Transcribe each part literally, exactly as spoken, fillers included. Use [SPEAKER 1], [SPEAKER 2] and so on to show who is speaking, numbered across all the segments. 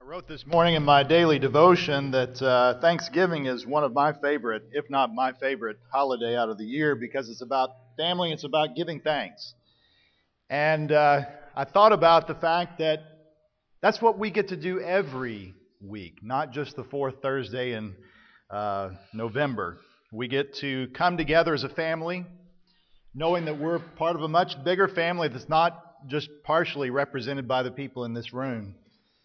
[SPEAKER 1] I wrote this morning in my daily devotion that uh, Thanksgiving is one of my favorite, if not my favorite, holiday out of the year because it's about family, it's about giving thanks. And uh, I thought about the fact that that's what we get to do every week, not just the fourth Thursday in uh, November. We get to come together as a family, knowing that we're part of a much bigger family that's not just partially represented by the people in this room.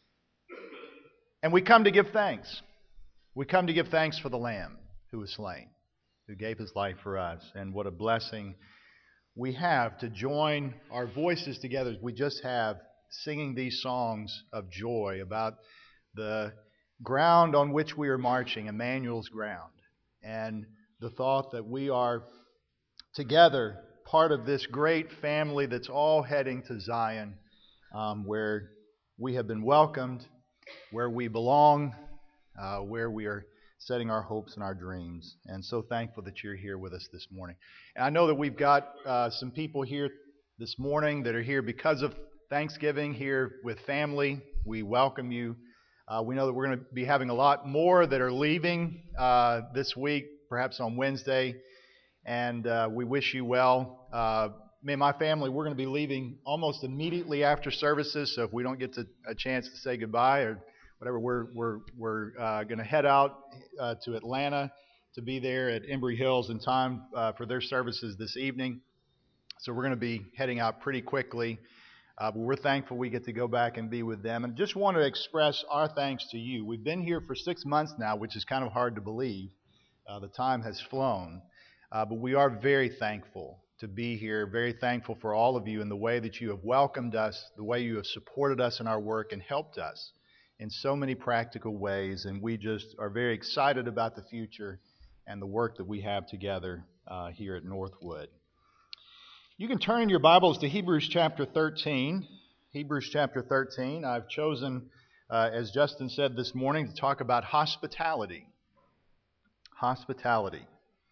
[SPEAKER 1] And we come to give thanks. We come to give thanks for the Lamb who was slain, who gave his life for us. And what a blessing we have to join our voices together as we just have singing these songs of joy about the ground on which we are marching, Emmanuel's ground. And the thought that we are together part of this great family that's all heading to Zion, um, where we have been welcomed, where we belong, uh, where we are setting our hopes and our dreams. And so thankful that you're here with us this morning. And I know that we've got uh, some people here this morning that are here because of Thanksgiving, here with family. We welcome you. Uh, we know that we're going to be having a lot more that are leaving uh, this week, perhaps on Wednesday. And uh, we wish you well. Uh, me and my family, we're going to be leaving almost immediately after services. So if we don't get to, a chance to say goodbye or whatever, we're we're we're uh, going to head out uh, to Atlanta to be there at Embry Hills in time uh, for their services this evening. So we're going to be heading out pretty quickly. Uh, but we're thankful we get to go back and be with them. And just want to express our thanks to you. We've been here for six months now, which is kind of hard to believe. Uh, the time has flown. Uh, but we are very thankful to be here, very thankful for all of you in the way that you have welcomed us, the way you have supported us in our work and helped us in so many practical ways. And we just are very excited about the future and the work that we have together uh, here at Northwood. You can turn in your Bibles to Hebrews chapter thirteen. Hebrews chapter thirteen. I've chosen, uh, as Justin said this morning, to talk about hospitality. Hospitality.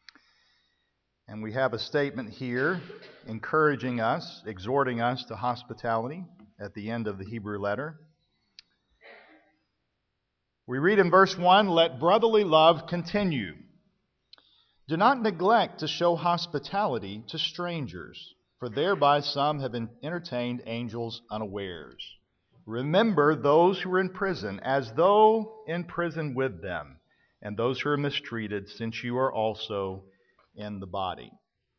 [SPEAKER 1] And we have a statement here encouraging us, exhorting us to hospitality at the end of the Hebrew letter. We read in verse one, "Let brotherly love continue. Do not neglect to show hospitality to strangers, for thereby some have entertained angels unawares. Remember those who are in prison, as though in prison with them, and those who are mistreated, since you are also in the body."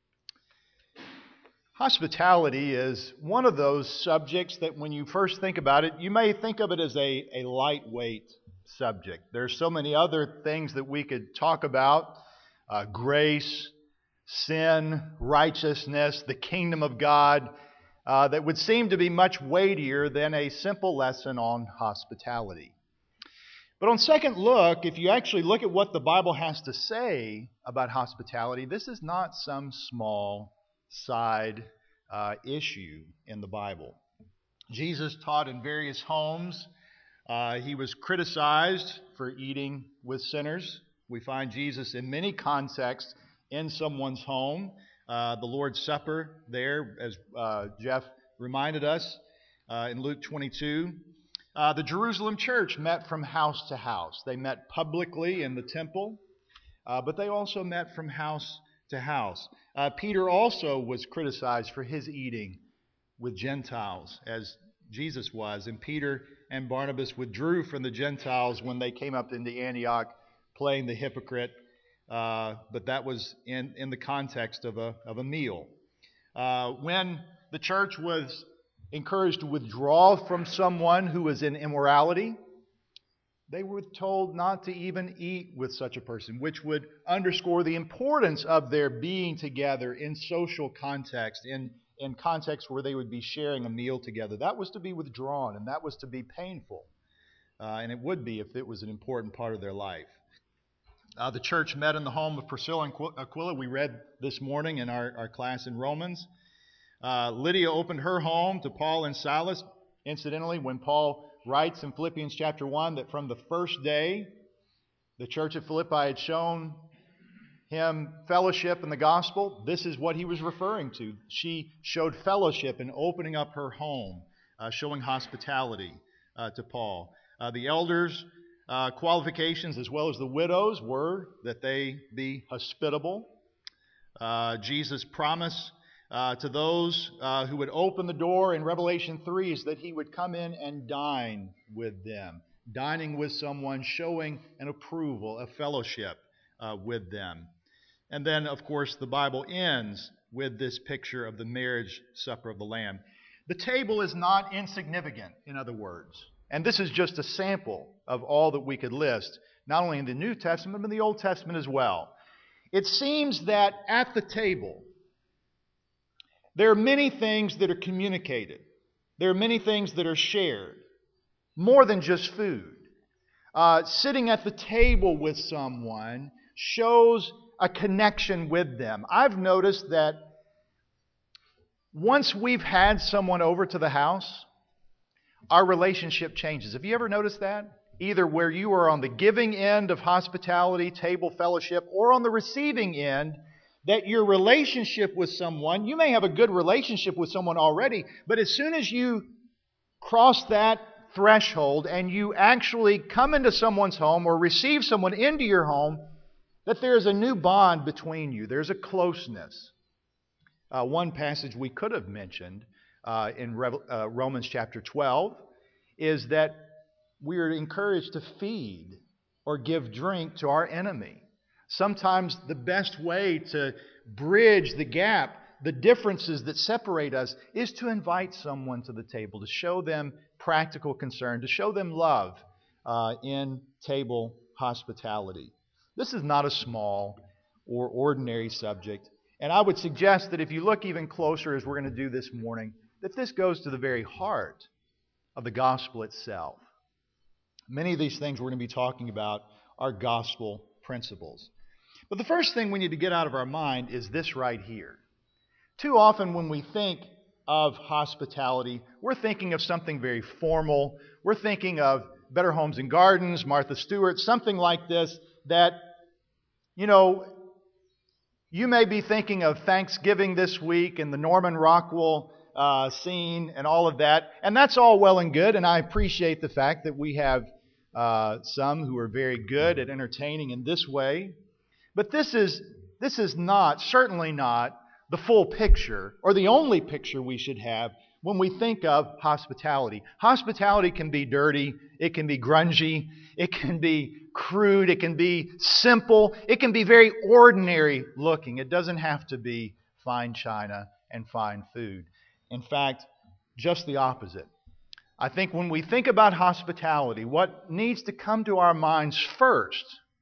[SPEAKER 1] Hospitality is one of those subjects that when you first think about it, you may think of it as a, a lightweight subject. There's so many other things that we could talk about. Uh, grace, sin, righteousness, the kingdom of God, uh, that would seem to be much weightier than a simple lesson on hospitality. But on second look, if you actually look at what the Bible has to say about hospitality, this is not some small side uh, issue in the Bible. Jesus taught in various homes. Uh, he was criticized for eating with sinners. We find Jesus in many contexts in someone's home. Uh, the Lord's Supper there, as uh, Jeff reminded us uh, in Luke twenty-two. Uh, the Jerusalem church met from house to house. They met publicly in the temple, uh, but they also met from house to house. Uh, Peter also was criticized for his eating with Gentiles, as Jesus was. And Peter and Barnabas withdrew from the Gentiles when they came up into Antioch, playing the hypocrite. Uh, but that was in, in the context of a, of a meal. Uh, when the church was encouraged to withdraw from someone who was in immorality, they were told not to even eat with such a person, which would underscore the importance of their being together in social context, in, in context where they would be sharing a meal together. That was to be withdrawn, and that was to be painful. Uh, and it would be if it was an important part of their life. Uh, the church met in the home of Priscilla and Aquila. We read this morning in our, our class in Romans. Uh, Lydia opened her home to Paul and Silas. Incidentally, when Paul writes in Philippians chapter one that from the first day the church at Philippi had shown him fellowship in the gospel, this is what he was referring to. She showed fellowship in opening up her home, uh, showing hospitality uh, to Paul. Uh, the elders' uh, qualifications, as well as the widows, were that they be hospitable. Uh, Jesus' promise uh, to those uh, who would open the door in Revelation three is that he would come in and dine with them. Dining with someone, showing an approval, a fellowship uh, with them. And then, of course, the Bible ends with this picture of the marriage supper of the Lamb. The table is not insignificant, in other words. And this is just a sample of all that we could list, not only in the New Testament, but in the Old Testament as well. It seems that at the table, there are many things that are communicated. There are many things that are shared. More than just food. Uh, sitting at the table with someone shows a connection with them. I've noticed that once we've had someone over to the house, our relationship changes. Have you ever noticed that? Either where you are on the giving end of hospitality, table fellowship, or on the receiving end, that your relationship with someone, you may have a good relationship with someone already, but as soon as you cross that threshold and you actually come into someone's home or receive someone into your home, that there is a new bond between you. There's a closeness. Uh, one passage we could have mentioned uh, in Re- uh, Romans chapter twelve is that we are encouraged to feed or give drink to our enemy. Sometimes the best way to bridge the gap, the differences that separate us, is to invite someone to the table, to show them practical concern, to show them love uh, in table hospitality. This is not a small or ordinary subject. And I would suggest that if you look even closer, as we're going to do this morning, that this goes to the very heart of the gospel itself. Many of these things we're going to be talking about are gospel principles. But the first thing we need to get out of our mind is this right here. Too often when we think of hospitality, we're thinking of something very formal. We're thinking of Better Homes and Gardens, Martha Stewart, something like this that, you know, you may be thinking of Thanksgiving this week and the Norman Rockwell uh, scene and all of that. And that's all well and good, and I appreciate the fact that we have uh, some who are very good at entertaining in this way. But this is this is not, certainly not, the full picture or the only picture we should have when we think of hospitality. Hospitality can be dirty, it can be grungy, it can be crude, it can be simple, it can be very ordinary looking. It doesn't have to be fine china and fine food. In fact, just the opposite. I think when we think about hospitality, what needs to come to our minds first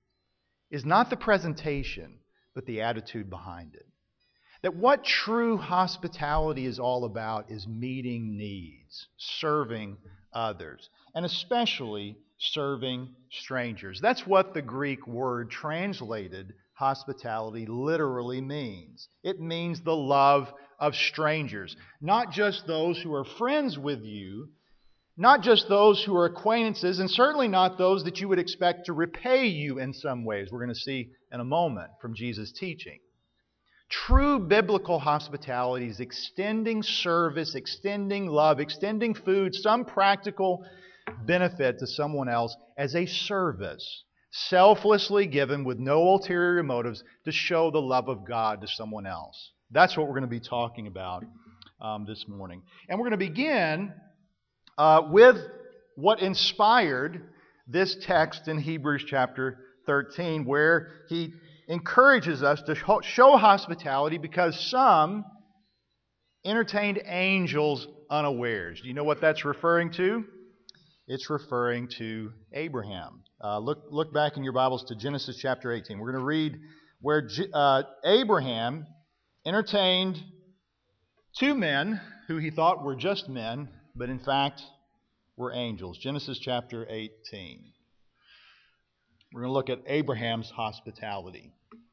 [SPEAKER 1] is not the presentation, but the attitude behind it. That what true hospitality is all about is meeting needs, serving others, and especially serving strangers. That's what the Greek word translated hospitality literally means. It means the love of strangers, not just those who are friends with you, not just those who are acquaintances, and certainly not those that you would expect to repay you in some ways. We're going to see in a moment from Jesus' teaching. True biblical hospitality is extending service, extending love, extending food, some practical benefit to someone else as a service, selflessly given with no ulterior motives to show the love of God to someone else. That's what we're going to be talking about um, this morning. And we're going to begin uh, with what inspired this text in Hebrews chapter thirteen, where he encourages us to show hospitality because some entertained angels unawares. Do you know what that's referring to? It's referring to Abraham. Uh, look, look back in your Bibles to Genesis chapter eighteen. We're going to read where uh, Abraham entertained two men who he thought were just men, but in fact were angels. Genesis chapter eighteen. We're going to look at Abraham's hospitality.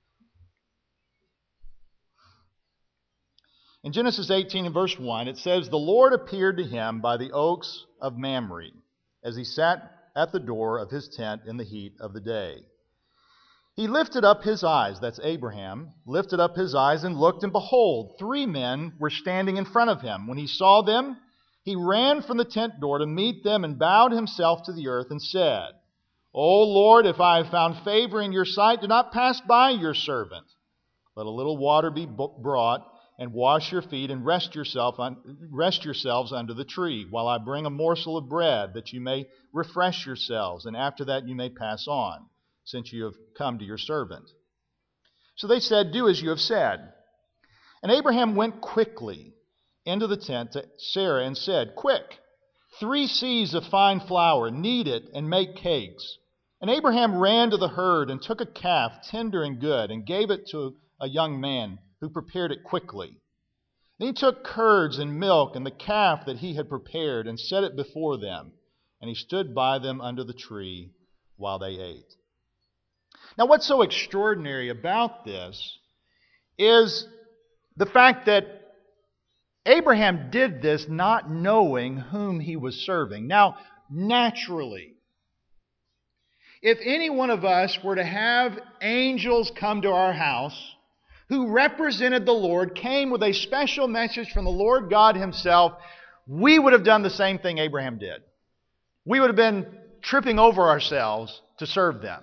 [SPEAKER 1] In Genesis eighteen and verse one, it says, "The Lord appeared to him by the oaks of Mamre, as he sat at the door of his tent in the heat of the day. He lifted up his eyes," that's Abraham, "lifted up his eyes and looked, and behold, three men were standing in front of him. When he saw them, he ran from the tent door to meet them and bowed himself to the earth and said, O Lord, if I have found favor in your sight, do not pass by your servant. Let a little water be brought, and wash your feet, and rest yourself on, rest yourselves under the tree, while I bring a morsel of bread, that you may refresh yourselves, and after that you may pass on, since you have come to your servant. So they said, Do as you have said. And Abraham went quickly into the tent to Sarah and said, Quick, three seahs of fine flour, knead it, and make cakes. And Abraham ran to the herd and took a calf, tender and good, and gave it to a young man who prepared it quickly. Then he took curds and milk and the calf that he had prepared and set it before them, and he stood by them under the tree while they ate. Now, what's so extraordinary about this is the fact that Abraham did this not knowing whom he was serving. Now, naturally, if any one of us were to have angels come to our house who represented the Lord, came with a special message from the Lord God Himself, we would have done the same thing Abraham did. We would have been tripping over ourselves to serve them.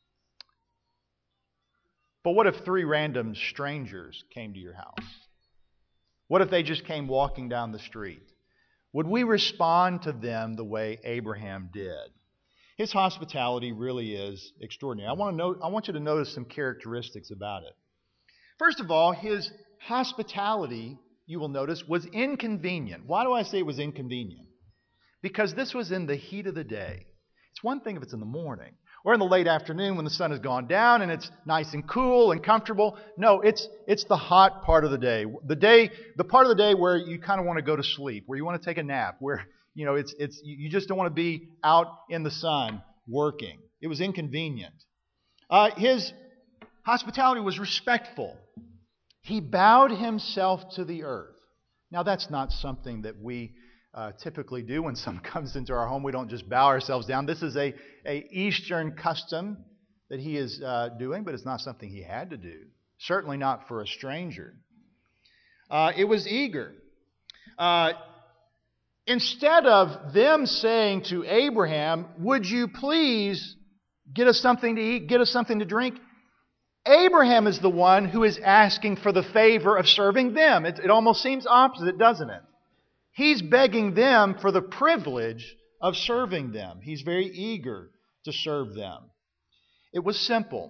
[SPEAKER 1] But what if three random strangers came to your house? What if they just came walking down the street? Would we respond to them the way Abraham did? His hospitality really is extraordinary. I want to know, I want you to notice some characteristics about it. First of all, his hospitality, you will notice, was inconvenient. Why do I say it was inconvenient? Because this was in the heat of the day. It's one thing if it's in the morning or in the late afternoon when the sun has gone down and it's nice and cool and comfortable. No, it's it's the hot part of the day. The day, the part of the day where you kind of want to go to sleep, where you want to take a nap, where you know it's it's you just don't want to be out in the sun working. It was inconvenient. Uh, his hospitality was respectful. He bowed himself to the earth. Now, that's not something that we uh, typically do when someone comes into our home. We don't just bow ourselves down. This is a, a Eastern custom that he is uh, doing, but it's not something he had to do. Certainly not for a stranger. Uh, it was eager. Uh, instead of them saying to Abraham, would you please get us something to eat, get us something to drink? Abraham is the one who is asking for the favor of serving them. It, it almost seems opposite, doesn't it? He's begging them for the privilege of serving them. He's very eager to serve them. It was simple.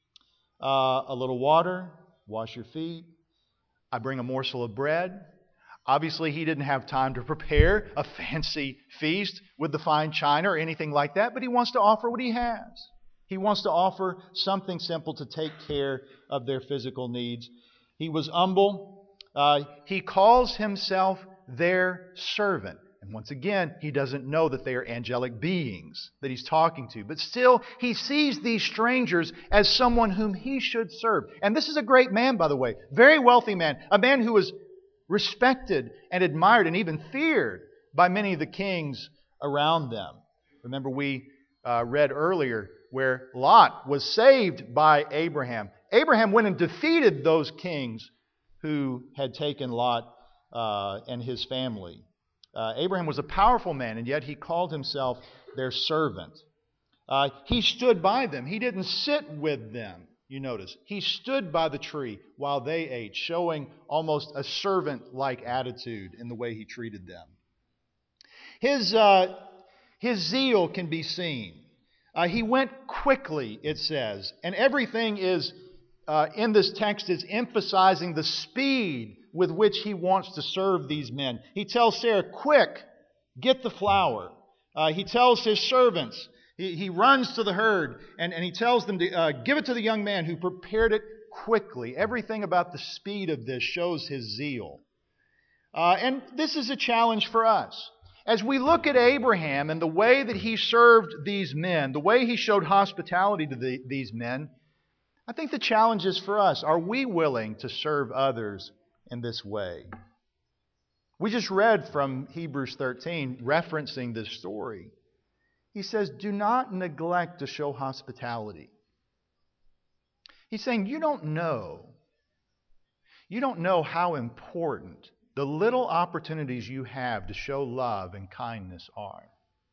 [SPEAKER 1] Uh, a little water, wash your feet. I bring a morsel of bread. Obviously, he didn't have time to prepare a fancy feast with the fine china or anything like that, but he wants to offer what he has. He wants to offer something simple to take care of their physical needs. He was humble. Uh, he calls himself their servant. And once again, he doesn't know that they are angelic beings that he's talking to. But still, he sees these strangers as someone whom he should serve. And this is a great man, by the way. Very wealthy man. A man who was respected and admired and even feared by many of the kings around them. Remember, we uh, read earlier where Lot was saved by Abraham. Abraham went and defeated those kings who had taken Lot uh, and his family. Uh, Abraham was a powerful man, and yet he called himself their servant. Uh, he stood by them. He didn't sit with them, you notice. He stood by the tree while they ate, showing almost a servant-like attitude in the way he treated them. His, uh, his zeal can be seen. Uh, he went quickly, it says. And everything is uh, in this text is emphasizing the speed with which he wants to serve these men. He tells Sarah, quick, get the flour. Uh, he tells his servants, he, he runs to the herd, and, and he tells them to uh, give it to the young man who prepared it quickly. Everything about the speed of this shows his zeal. Uh, and this is a challenge for us. As we look at Abraham and the way that he served these men, the way he showed hospitality to the, these men, I think the challenge is for us. Are we willing to serve others in this way? We just read from Hebrews thirteen, referencing this story. He says, do not neglect to show hospitality. He's saying, you don't know. You don't know how important the little opportunities you have to show love and kindness are.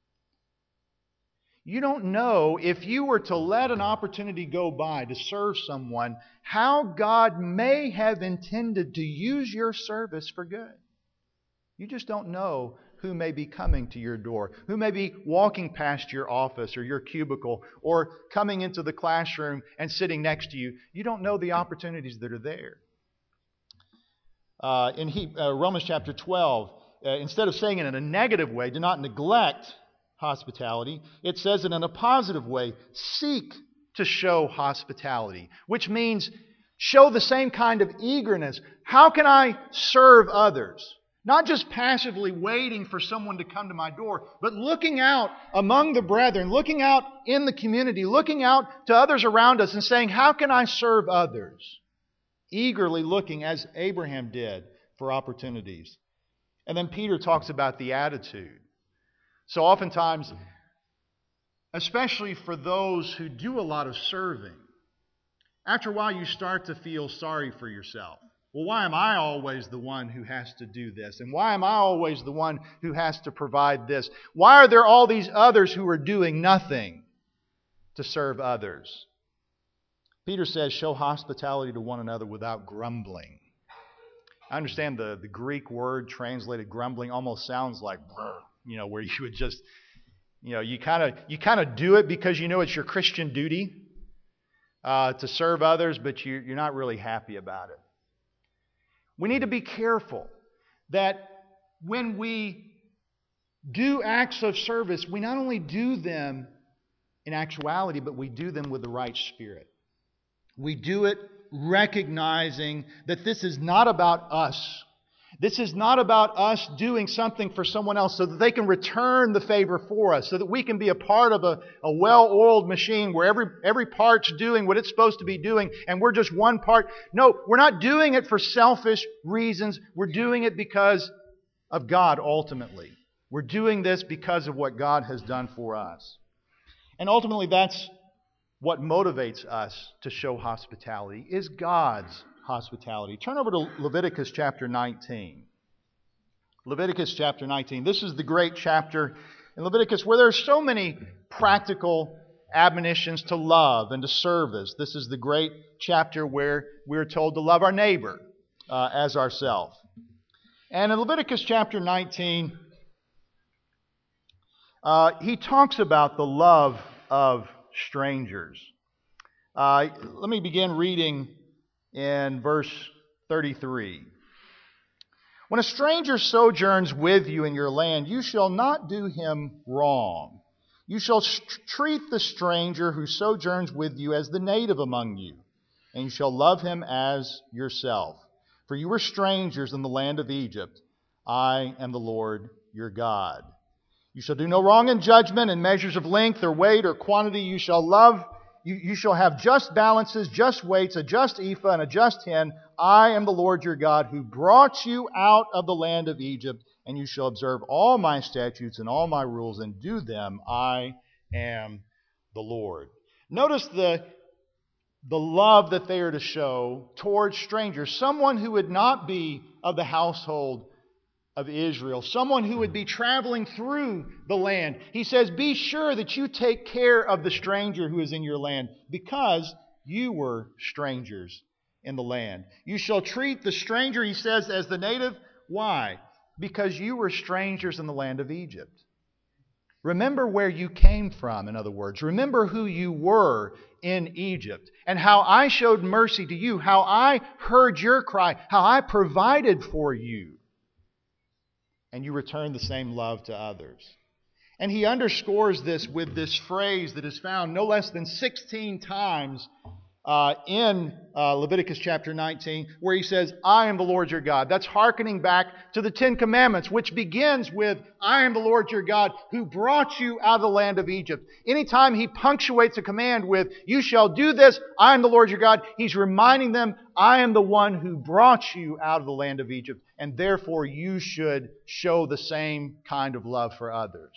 [SPEAKER 1] You don't know, if you were to let an opportunity go by to serve someone, how God may have intended to use your service for good. You just don't know who may be coming to your door, who may be walking past your office or your cubicle, or coming into the classroom and sitting next to you. You don't know the opportunities that are there. Uh, in he, uh, Romans chapter twelve, uh, instead of saying it in a negative way, do not neglect hospitality, it says it in a positive way. Seek to show hospitality, which means show the same kind of eagerness. How can I serve others? Not just passively waiting for someone to come to my door, but looking out among the brethren, looking out in the community, looking out to others around us and saying, how can I serve others? Eagerly looking, as Abraham did, for opportunities. And then Peter talks about the attitude. So oftentimes, especially for those who do a lot of serving, after a while you start to feel sorry for yourself. Well, why am I always the one who has to do this? And why am I always the one who has to provide this? Why are there all these others who are doing nothing to serve others? Peter says, show hospitality to one another without grumbling. I understand the, the Greek word translated grumbling almost sounds like, you know, where you would just, you know, you kind of you kind of do it because you know it's your Christian duty uh, to serve others, but you, you're not really happy about it. We need to be careful that when we do acts of service, we not only do them in actuality, but we do them with the right spirit. We do it recognizing that this is not about us. This is not about us doing something for someone else so that they can return the favor for us, so that we can be a part of a, a well-oiled machine where every, every part's doing what it's supposed to be doing and we're just one part. No, we're not doing it for selfish reasons. We're doing it because of God ultimately. We're doing this because of what God has done for us. And ultimately that's what motivates us to show hospitality, is God's hospitality. Turn over to Leviticus chapter nineteen. Leviticus chapter nineteen. This is the great chapter in Leviticus where there are so many practical admonitions to love and to service. This is the great chapter where we're told to love our neighbor uh, as ourselves. And in Leviticus chapter nineteen, uh, he talks about the love of strangers. Uh, let me begin reading in verse thirty-three. When a stranger sojourns with you in your land, you shall not do him wrong. You shall st- treat the stranger who sojourns with you as the native among you, and you shall love him as yourself. For you were strangers in the land of Egypt. I am the Lord your God. You shall do no wrong in judgment, in measures of length or weight or quantity. You shall love, you, you shall have just balances, just weights, a just ephah and a just hin. I am the Lord your God who brought you out of the land of Egypt, and you shall observe all my statutes and all my rules and do them. I am the Lord. Notice the, the love that they are to show towards strangers. Someone who would not be of the household of Israel, someone who would be traveling through the land. He says, be sure that you take care of the stranger who is in your land, because you were strangers in the land. You shall treat the stranger, he says, as the native. Why? Because you were strangers in the land of Egypt. Remember where you came from, in other words. Remember who you were in Egypt and how I showed mercy to you, how I heard your cry, how I provided for you. And you return the same love to others. And he underscores this with this phrase that is found no less than sixteen times uh, in uh, Leviticus chapter nineteen, where he says, I am the Lord your God. That's hearkening back to the Ten Commandments, which begins with, I am the Lord your God who brought you out of the land of Egypt. Anytime he punctuates a command with, you shall do this, I am the Lord your God, he's reminding them, I am the one who brought you out of the land of Egypt, and therefore you should show the same kind of love for others.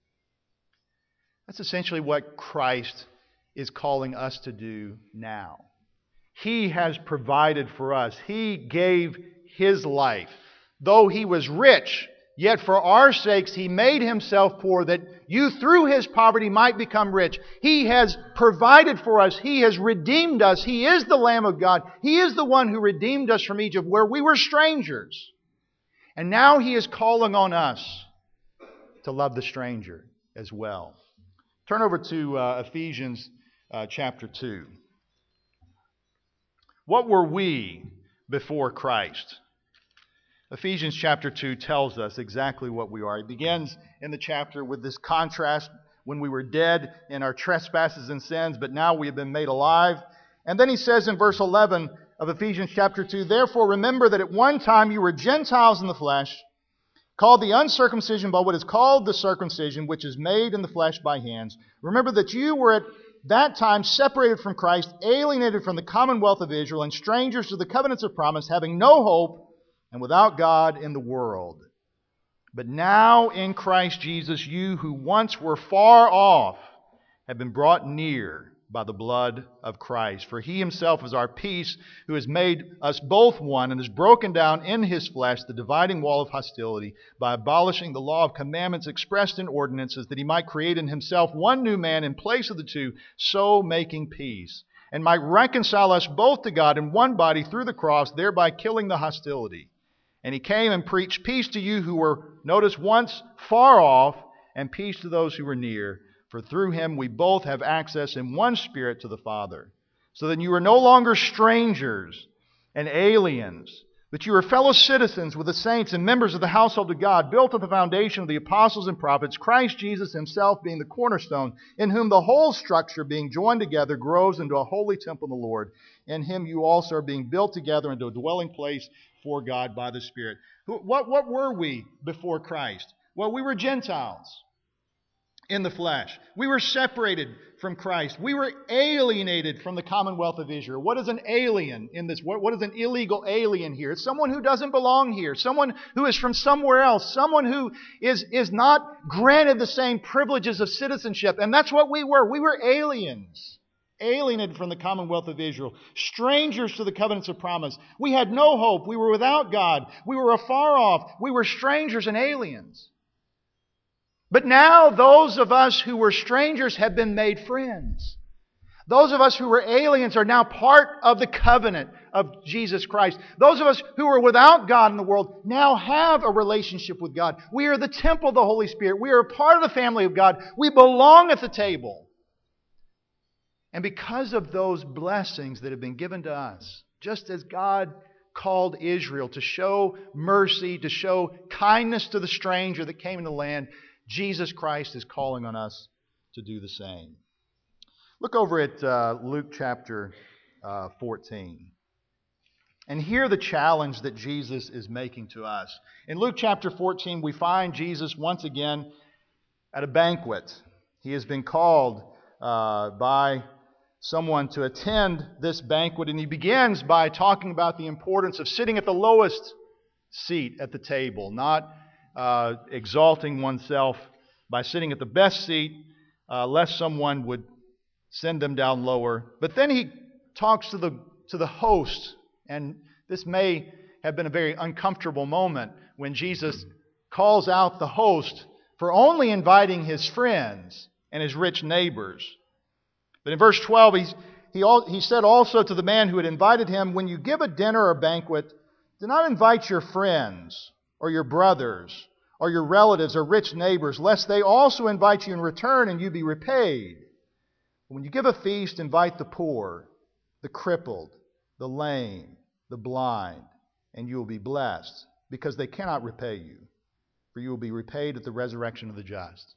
[SPEAKER 1] That's essentially what Christ is calling us to do now. He has provided for us. He gave His life though He was rich, yet for our sakes He made Himself poor, that you through His poverty might become rich. He has provided for us. He has redeemed us. He is the Lamb of God. He is the one who redeemed us from Egypt, where we were strangers. And now He is calling on us to love the stranger as well. Turn over to uh, Ephesians uh, chapter two. What were we before Christ? Ephesians chapter two tells us exactly what we are. It begins in the chapter with this contrast when we were dead in our trespasses and sins, but now we have been made alive. And then he says in verse eleven of Ephesians chapter two, therefore remember that at one time you were Gentiles in the flesh, called the uncircumcision by what is called the circumcision, which is made in the flesh by hands. Remember that you were at that time separated from Christ, alienated from the commonwealth of Israel, and strangers to the covenants of promise, having no hope and without God in the world. But now in Christ Jesus, you who once were far off have been brought near by the blood of Christ. For He Himself is our peace, who has made us both one, and has broken down in His flesh the dividing wall of hostility by abolishing the law of commandments expressed in ordinances, that He might create in Himself one new man in place of the two, so making peace, and might reconcile us both to God in one body through the cross, thereby killing the hostility. And He came and preached peace to you who were, notice, once far off, and peace to those who were near. For through Him we both have access in one Spirit to the Father. So that you are no longer strangers and aliens, but you are fellow citizens with the saints and members of the household of God, built on the foundation of the apostles and prophets, Christ Jesus Himself being the cornerstone, in whom the whole structure, being joined together, grows into a holy temple in the Lord. In Him you also are being built together into a dwelling place for God by the Spirit. What, what were we before Christ? Well, we were Gentiles in the flesh. We were separated from Christ. We were alienated from the commonwealth of Israel. What is an alien in this? What, what is an illegal alien here? It's someone who doesn't belong here. Someone who is from somewhere else. Someone who is, is not granted the same privileges of citizenship. And that's what we were. We were aliens. Alienated from the commonwealth of Israel. Strangers to the covenants of promise. We had no hope. We were without God. We were afar off. We were strangers and aliens. But now those of us who were strangers have been made friends. Those of us who were aliens are now part of the covenant of Jesus Christ. Those of us who were without God in the world now have a relationship with God. We are the temple of the Holy Spirit. We are a part of the family of God. We belong at the table. And because of those blessings that have been given to us, just as God called Israel to show mercy, to show kindness to the stranger that came into the land, Jesus Christ is calling on us to do the same. Look over at uh, Luke chapter uh, fourteen. And hear the challenge that Jesus is making to us. In Luke chapter fourteen, we find Jesus once again at a banquet. He has been called uh, by someone to attend this banquet, and he begins by talking about the importance of sitting at the lowest seat at the table, not uh, exalting oneself by sitting at the best seat, uh, lest someone would send them down lower. But then he talks to the to the host, and this may have been a very uncomfortable moment when Jesus calls out the host for only inviting his friends and his rich neighbors. But in verse twelve, he's, he, he said also to the man who had invited him, when you give a dinner or banquet, do not invite your friends or your brothers or your relatives or rich neighbors, lest they also invite you in return and you be repaid. When you give a feast, invite the poor, the crippled, the lame, the blind, and you will be blessed, because they cannot repay you, for you will be repaid at the resurrection of the just.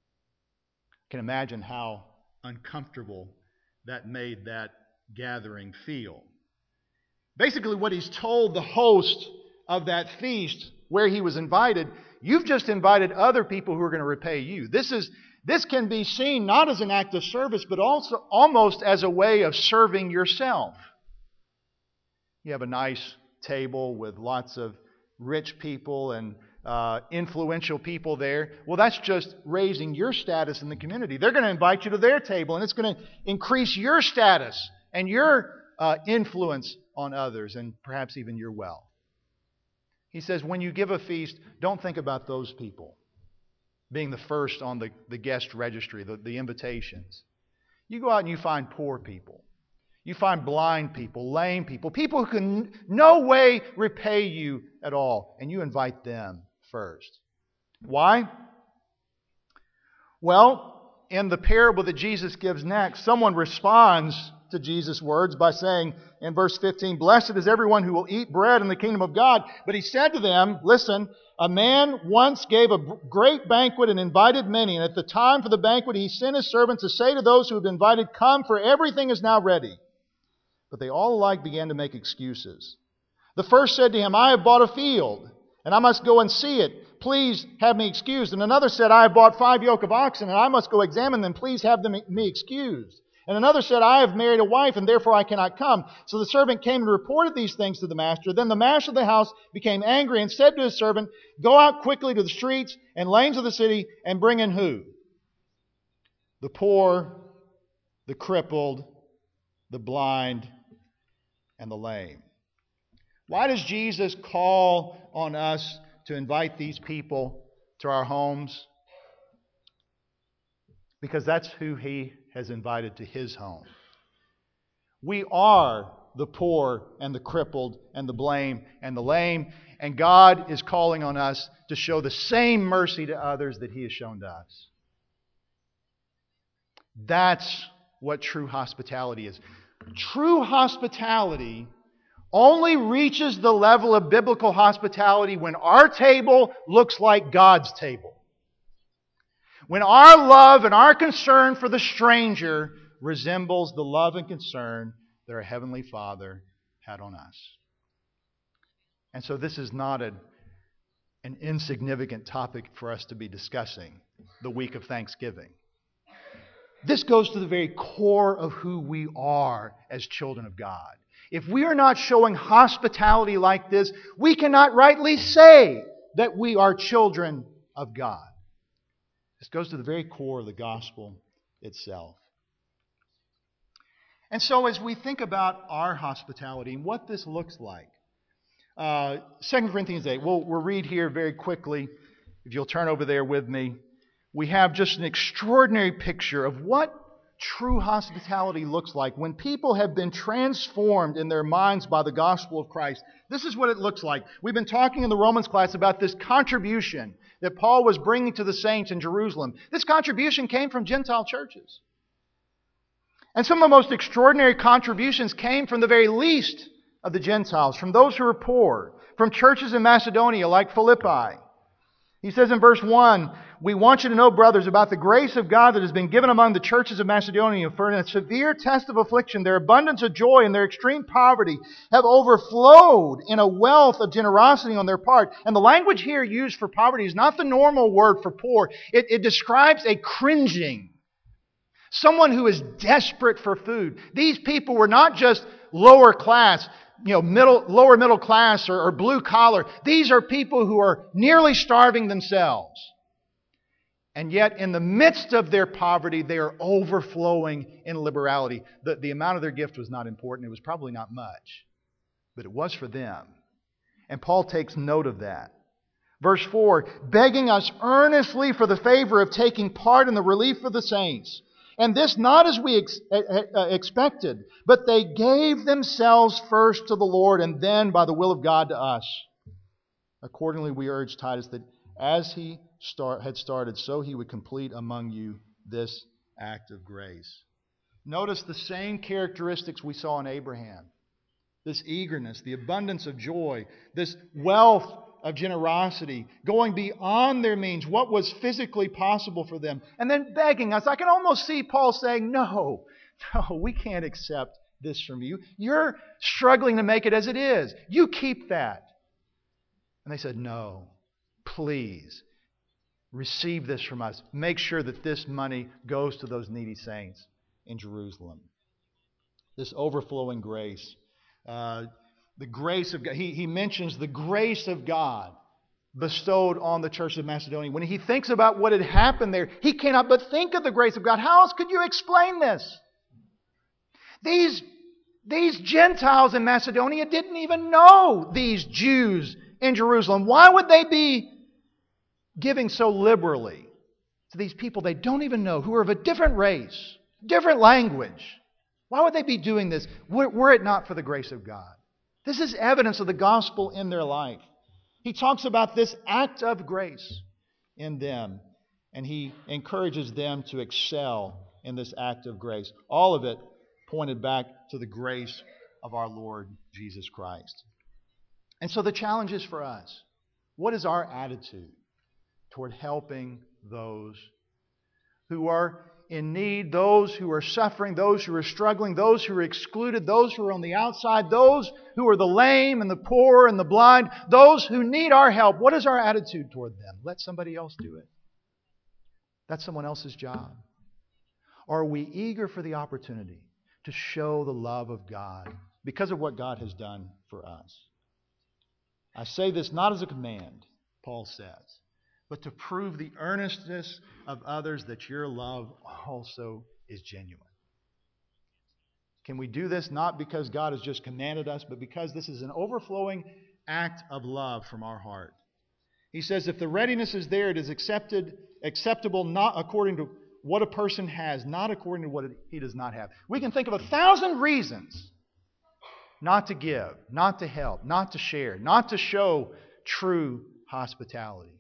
[SPEAKER 1] I can imagine how uncomfortable that made that gathering feel. Basically, what he's told the host of that feast where he was invited, you've just invited other people who are going to repay you. This is this can be seen not as an act of service, but also almost as a way of serving yourself. You have a nice table with lots of rich people and uh, influential people there. Well, that's just raising your status in the community. They're going to invite you to their table, and it's going to increase your status and your uh, influence on others, and perhaps even your wealth. He says, when you give a feast, don't think about those people being the first on the, the guest registry, the, the invitations. You go out and you find poor people. You find blind people, lame people, people who can no way repay you at all, and you invite them first. Why? Well, in the parable that Jesus gives next, someone responds to Jesus' words by saying in verse fifteen, "Blessed is everyone who will eat bread in the kingdom of God." But he said to them, listen, "A man once gave a great banquet and invited many, and at the time for the banquet he sent his servant to say to those who had been invited, 'Come, for everything is now ready.' But they all alike began to make excuses. The first said to him, 'I have bought a field, and I must go and see it. Please have me excused.' And another said, 'I have bought five yoke of oxen, and I must go examine them. Please have them, me excused.' And another said, 'I have married a wife, and therefore I cannot come.' So the servant came and reported these things to the master. Then the master of the house became angry and said to his servant, 'Go out quickly to the streets and lanes of the city and bring in' who? The poor, the crippled, the blind, and the lame." Why does Jesus call on us to invite these people to our homes? Because that's who He has invited to His home. We are the poor and the crippled and the blind and the lame, and God is calling on us to show the same mercy to others that He has shown to us. That's what true hospitality is. True hospitality only reaches the level of biblical hospitality when our table looks like God's table. When our love and our concern for the stranger resembles the love and concern that our Heavenly Father had on us. And so this is not a, an insignificant topic for us to be discussing the week of Thanksgiving. This goes to the very core of who we are as children of God. If we are not showing hospitality like this, we cannot rightly say that we are children of God. This goes to the very core of the gospel itself. And so as we think about our hospitality and what this looks like, uh, Second Corinthians eight, we'll, we'll read here very quickly. If you'll turn over there with me. We have just an extraordinary picture of what true hospitality looks like when people have been transformed in their minds by the gospel of Christ. This is what it looks like. We've been talking in the Romans class about this contribution that Paul was bringing to the saints in Jerusalem. This contribution came from Gentile churches. And some of the most extraordinary contributions came from the very least of the Gentiles, from those who were poor, from churches in Macedonia like Philippi. He says in verse one, "We want you to know, brothers, about the grace of God that has been given among the churches of Macedonia. For in a severe test of affliction, their abundance of joy and their extreme poverty have overflowed in a wealth of generosity on their part." And the language here used for poverty is not the normal word for poor. It, it describes a cringing. Someone who is desperate for food. These people were not just lower class, you know, middle, lower middle class or, or blue collar. These are people who are nearly starving themselves. And yet, in the midst of their poverty, they are overflowing in liberality. The, the amount of their gift was not important. It was probably not much. But it was for them. And Paul takes note of that. Verse four, "Begging us earnestly for the favor of taking part in the relief of the saints. And this not as we ex- uh, expected, but they gave themselves first to the Lord and then by the will of God to us. Accordingly, we urge Titus that as he start, had started, so he would complete among you this act of grace." Notice the same characteristics we saw in Abraham. This eagerness, the abundance of joy, this wealth of generosity, going beyond their means, what was physically possible for them, and then begging us. I can almost see Paul saying, no, no, we can't accept this from you. You're struggling to make it as it is. You keep that. And they said, no, please, receive this from us. Make sure that this money goes to those needy saints in Jerusalem. This overflowing grace. Uh, The grace of God. He, he mentions the grace of God bestowed on the church of Macedonia. When he thinks about what had happened there, he cannot but think of the grace of God. How else could you explain this? These, these Gentiles in Macedonia didn't even know these Jews in Jerusalem? Why would they be giving so liberally to these people they don't even know, who are of a different race, different language? Why would they be doing this were, were it not for the grace of God? This is evidence of the gospel in their life. He talks about this act of grace in them, and he encourages them to excel in this act of grace. All of it pointed back to the grace of our Lord Jesus Christ. And so the challenge is for us. What is our attitude toward helping those who are in need, those who are suffering, those who are struggling, those who are excluded, those who are on the outside, those who are the lame and the poor and the blind, those who need our help? What is our attitude toward them? Let somebody else do it. That's someone else's job. Are we eager for the opportunity to show the love of God because of what God has done for us? I say this not as a command, Paul says, but to prove the earnestness of others that your love also is genuine. Can we do this not because God has just commanded us, but because this is an overflowing act of love from our heart? He says, if the readiness is there, it is accepted, acceptable not according to what a person has, not according to what he does not have. We can think of a thousand reasons not to give, not to help, not to share, not to show true hospitality.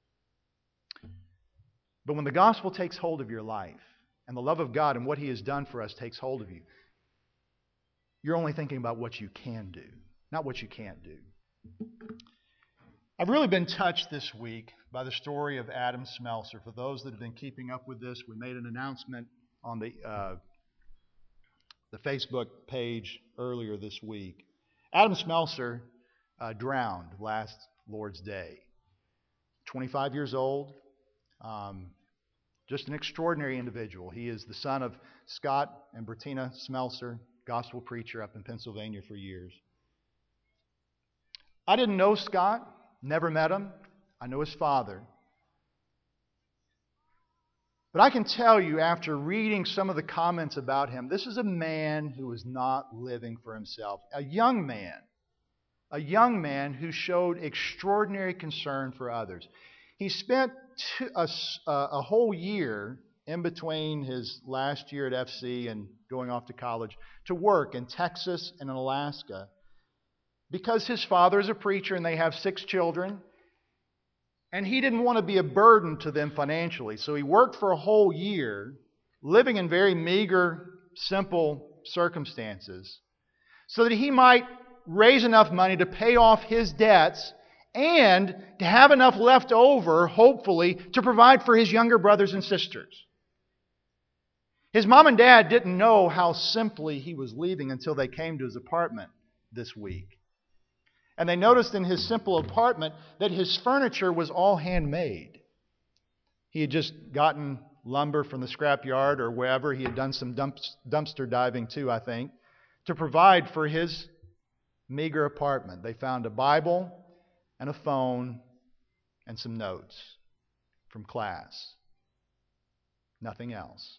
[SPEAKER 1] But when the gospel takes hold of your life, and the love of God and what He has done for us takes hold of you, you're only thinking about what you can do, not what you can't do. I've really been touched this week by the story of Adam Smelser. For those that have been keeping up with this, we made an announcement on the uh, the Facebook page earlier this week. Adam Smelser uh, drowned last Lord's Day. twenty-five years old, um, just an extraordinary individual. He is the son of Scott and Bertina Smelser, gospel preacher up in Pennsylvania for years. I didn't know Scott. Never met him. I know his father. But I can tell you, after reading some of the comments about him, this is a man who was not living for himself. A young man. A young man who showed extraordinary concern for others. He spent two, a, a whole year in between his last year at F C and going off to college to work in Texas and in Alaska. Because his father is a preacher and they have six children, and he didn't want to be a burden to them financially. So he worked for a whole year, living in very meager, simple circumstances, so that he might raise enough money to pay off his debts and to have enough left over, hopefully, to provide for his younger brothers and sisters. His mom and dad didn't know how simply he was leaving until they came to his apartment this week. And they noticed in his simple apartment that his furniture was all handmade. He had just gotten lumber from the scrapyard or wherever. He had done some dumpster diving too, I think, to provide for his meager apartment. They found a Bible and a phone and some notes from class. Nothing else.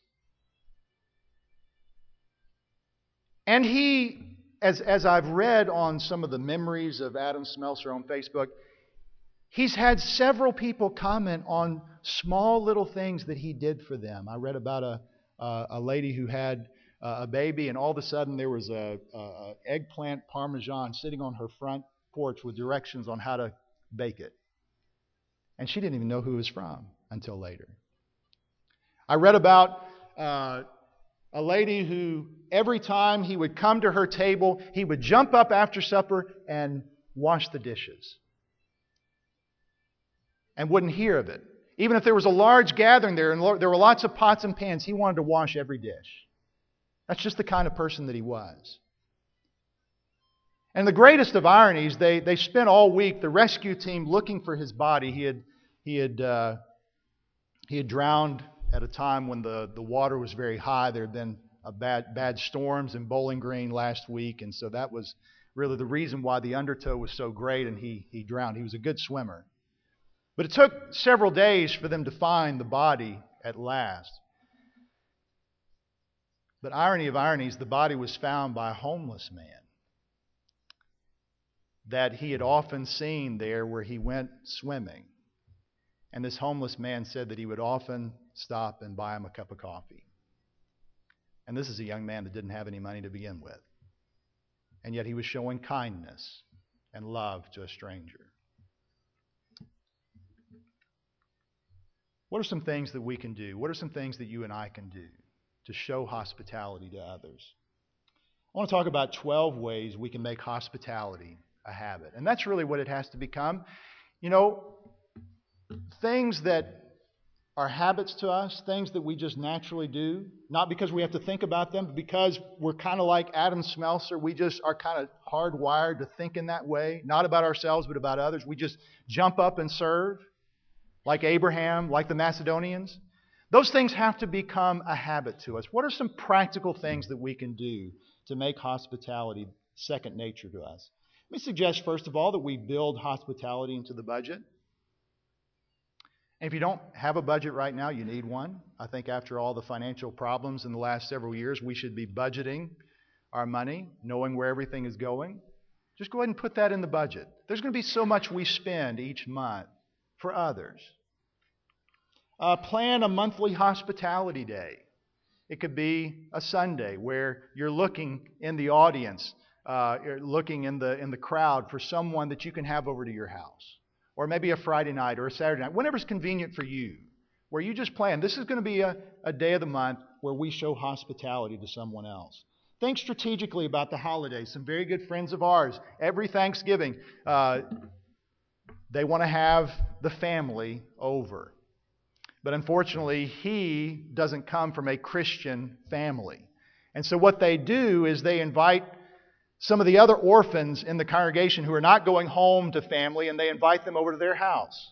[SPEAKER 1] And he... As, as I've read on some of the memories of Adam Smelser on Facebook, he's had several people comment on small little things that he did for them. I read about a, a, a lady who had a baby, and all of a sudden there was a, a, a eggplant parmesan sitting on her front porch with directions on how to bake it. And she didn't even know who it was from until later. I read about Uh, a lady who, every time he would come to her table, he would jump up after supper and wash the dishes. And wouldn't hear of it. Even if there was a large gathering there and there were lots of pots and pans, he wanted to wash every dish. That's just the kind of person that he was. And the greatest of ironies, they, they spent all week, the rescue team, looking for his body. He had, he had, uh, he had drowned at a time when the, the water was very high. There had been a bad bad storms in Bowling Green last week, and so that was really the reason why the undertow was so great, and he, he drowned. He was a good swimmer. But it took several days for them to find the body at last. But irony of ironies, the body was found by a homeless man. that he had often seen there where he went swimming. And this homeless man said that he would often stop and buy him a cup of coffee. And this is a young man that didn't have any money to begin with. And yet he was showing kindness and love to a stranger. What are some things that we can do? What are some things that you and I can do to show hospitality to others? I want to talk about twelve ways we can make hospitality a habit. And that's really what it has to become. You know, things that are habits to us, things that we just naturally do, not because we have to think about them, but because we're kind of like Adam Smelser. We just are kind of hardwired to think in that way, not about ourselves, but about others. We just jump up and serve, like Abraham, like the Macedonians. Those things have to become a habit to us. What are some practical things that we can do to make hospitality second nature to us? Let me suggest, first of all, that we build hospitality into the budget. And if you don't have a budget right now, you need one. I think after all the financial problems in the last several years, we should be budgeting our money, knowing where everything is going. Just go ahead and put that in the budget. There's going to be so much we spend each month for others. Uh, plan a monthly hospitality day. It could be a Sunday where you're looking in the audience, uh, you're looking in the in the crowd for someone that you can have over to your house. Or maybe a Friday night or a Saturday night, whenever's convenient for you, where you just plan, this is going to be a, a day of the month where we show hospitality to someone else. Think strategically about the holidays. Some very good friends of ours, every Thanksgiving, uh, they want to have the family over. But unfortunately, he doesn't come from a Christian family. And so what they do is they invite some of the other orphans in the congregation who are not going home to family, and they invite them over to their house.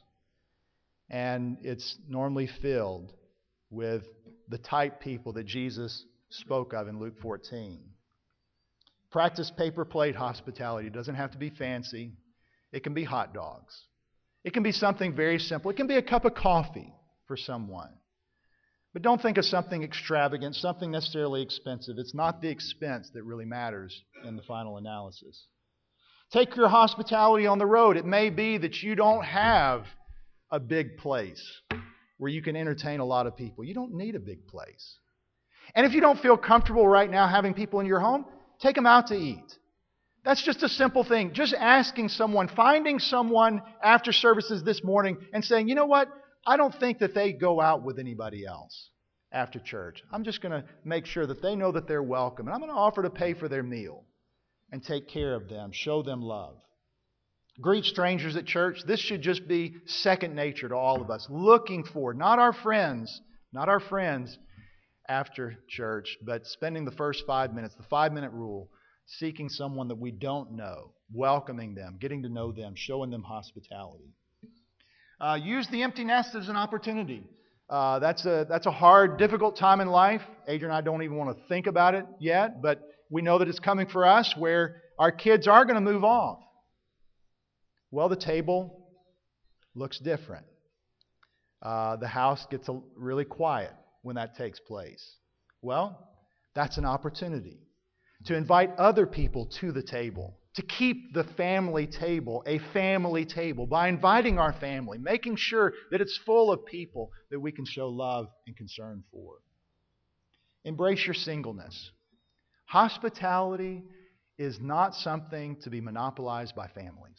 [SPEAKER 1] And it's normally filled with the type people that Jesus spoke of in Luke fourteen. Practice paper plate hospitality. It doesn't have to be fancy. It can be hot dogs. It can be something very simple. It can be a cup of coffee for someone. But don't think of something extravagant, something necessarily expensive. It's not the expense that really matters in the final analysis. Take your hospitality on the road. It may be that you don't have a big place where you can entertain a lot of people. You don't need a big place. And if you don't feel comfortable right now having people in your home, take them out to eat. That's just a simple thing. Just asking someone, finding someone after services this morning and saying, you know what? I don't think that they go out with anybody else after church. I'm just going to make sure that they know that they're welcome. And I'm going to offer to pay for their meal and take care of them, show them love. Greet strangers at church. This should just be second nature to all of us. Looking for, not our friends, not our friends after church, but spending the first five minutes, the five-minute rule, seeking someone that we don't know, welcoming them, getting to know them, showing them hospitality. Uh, use the empty nest as an opportunity. Uh, that's a that's a hard, difficult time in life. Adrian and I don't even want to think about it yet, but we know that it's coming for us where our kids are going to move off. Well, the table looks different. Uh, the house gets a, really quiet when that takes place. Well, that's an opportunity to invite other people to the table, to keep the family table a family table by inviting our family, making sure that it's full of people that we can show love and concern for. Embrace your singleness. Hospitality is not something to be monopolized by families.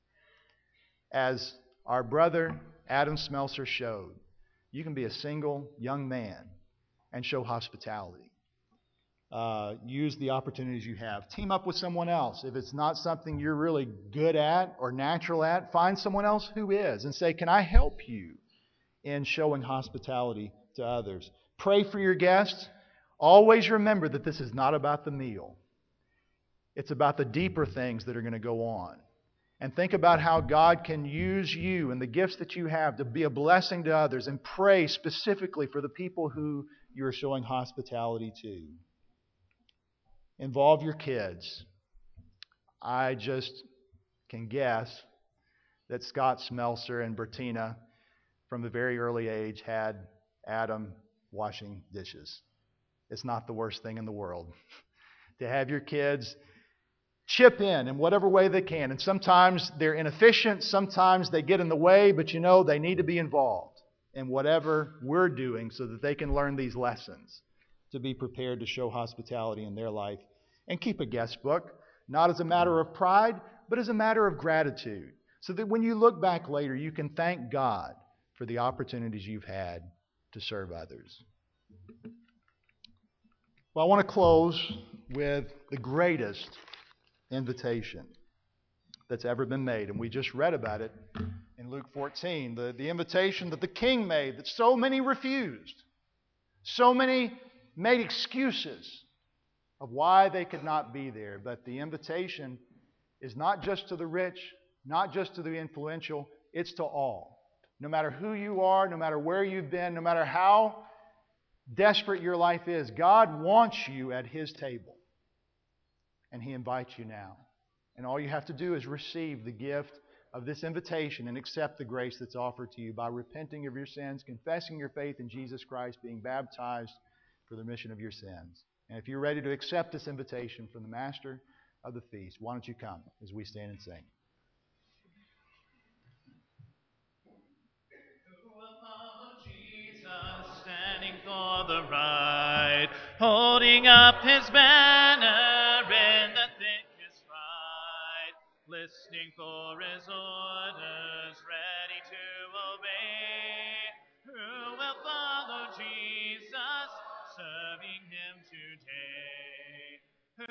[SPEAKER 1] As our brother Adam Smelser showed, you can be a single young man and show hospitality. Uh, use the opportunities you have. Team up with someone else. If it's not something you're really good at or natural at, find someone else who is and say, can I help you in showing hospitality to others? Pray for your guests. Always remember that this is not about the meal. It's about the deeper things that are going to go on. And think about how God can use you and the gifts that you have to be a blessing to others, and pray specifically for the people who you are showing hospitality to. Involve your kids. I just can guess that Scott Smelser and Bertina, from a very early age, had Adam washing dishes. It's not the worst thing in the world. To have your kids chip in in whatever way they can. And sometimes they're inefficient, sometimes they get in the way, but you know they need to be involved in whatever we're doing so that they can learn these lessons, to be prepared to show hospitality in their life. And keep a guest book, not as a matter of pride, but as a matter of gratitude, so that when you look back later, you can thank God for the opportunities you've had to serve others. Well, I want to close with the greatest invitation that's ever been made, and we just read about it in Luke fourteen, the, the invitation that the king made that so many refused. So many made excuses of why they could not be there. But the invitation is not just to the rich, not just to the influential, it's to all. No matter who you are, no matter where you've been, no matter how desperate your life is, God wants you at His table. And He invites you now. And all you have to do is receive the gift of this invitation and accept the grace that's offered to you by repenting of your sins, confessing your faith in Jesus Christ, being baptized for the remission of your sins. And if you're ready to accept this invitation from the Master of the feast, why don't you come as we stand and sing.
[SPEAKER 2] Jesus standing for the right, holding up His banner in the thickest fight, listening for His orders.